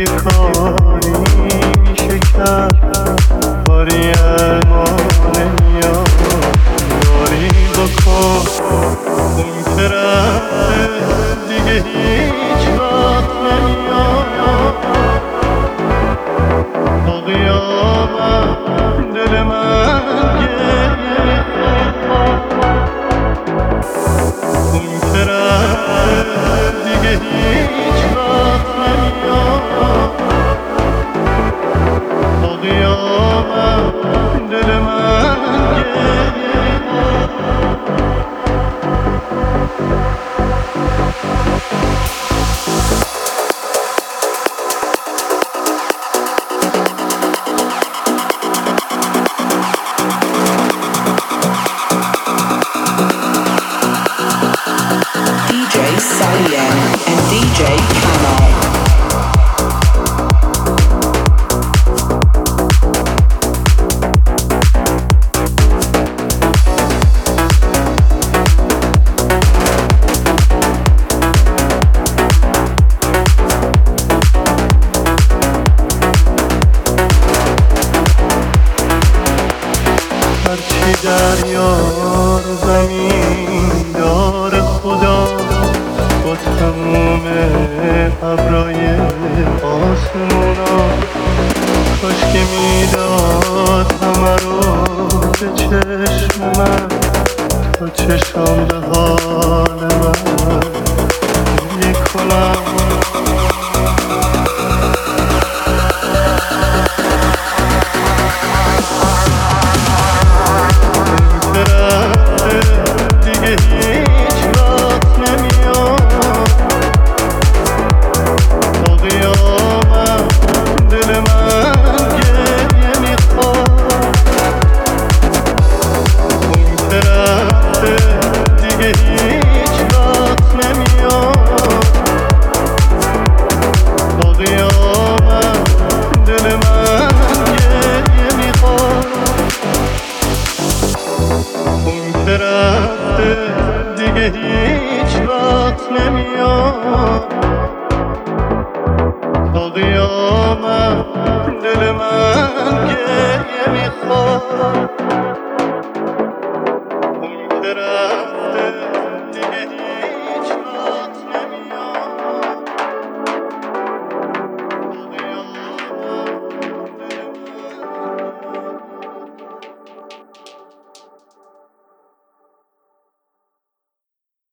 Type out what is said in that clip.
یه کاری میشه کرد، کاری اما نمیاد. یاری بکن اون که رفته دیگه هیچ وقت نمیاد. تا قیامت دل من گریه میخواد. اون که رفته دیگه هیچ وقت نمیاد. تا قیامت دل من گریه میخواد. DJ Salien and DJ Camo. هرچی دریا رو زمین داره خدا، با تموم ابرای آسمونا، کاش که میداد همه رو به چشم من، تا چشم به حال من میکنم. دیگه هیچ وقت نمیاد. تا قیامت دل من گریه میخواد.